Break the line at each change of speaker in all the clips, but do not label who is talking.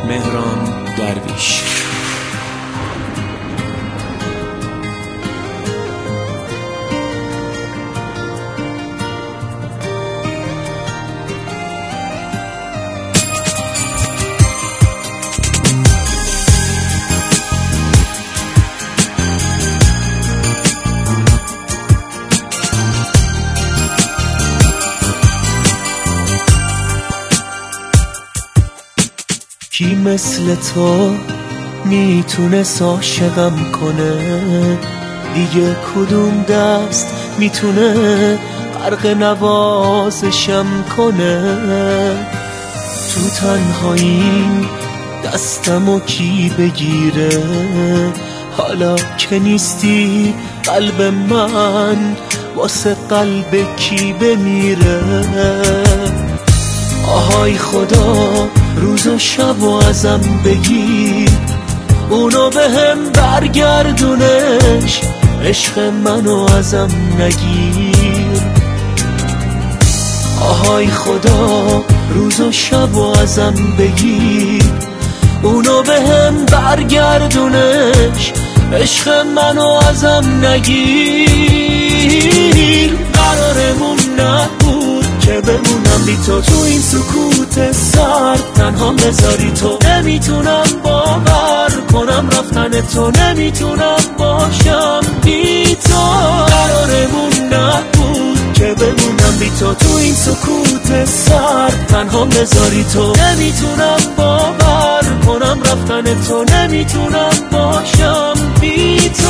مهران درویش.
کی مثل تو میتونست عاشقم کنه؟ دیگه کدوم دست میتونه غرق نوازشم کنه؟ تو تنهایی دستمو کی بگیره؟ حالا که نیستی قلب من واسه قلب کی بمیره؟ آهای خدا روز و شب و ازم بگیر، اونو به هم برگردونش، عشق منو ازم نگیر. آهای خدا روز و شب و ازم بگیر، اونو به هم برگردونش، عشق منو ازم نگیر. قرارمون نبود که بمونم بی تو این سکوت سرد، تنها بذاری تو. نمیتونم باور کنم رفتن تو، نمیتونم باشم بی تو. قرارمون نبود که بمونم بی تو این سکوت سرد، تنها بذاری تو. نمیتونم باور کنم رفتن تو، نمیتونم باشم بی تو.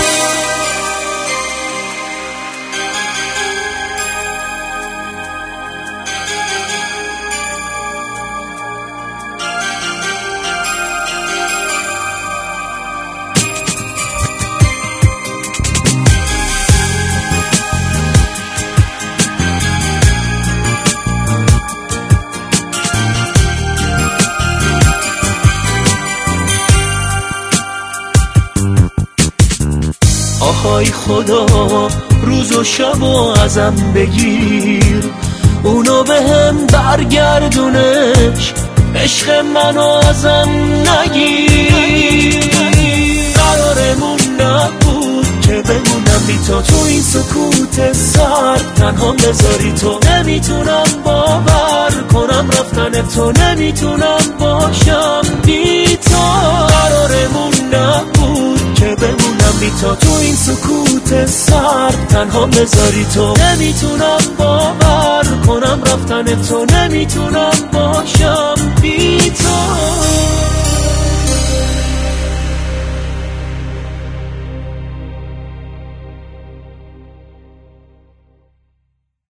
آهای خدا روز و شب و ازم بگیر، اونو به هم برگردونش، عشق منو ازم نگیر. قرارمون نبود که بمونم بی تو این سکوت سرد، تنها بذاری تو. نمیتونم باور کنم رفتن تو، نمیتونم باشم بی تو. قرارمون نبود که بمونم بی تو این سکوت سرد، تنها بذاری تو. نمیتونم باور کنم رفتن تو، نمیتونم باشم بی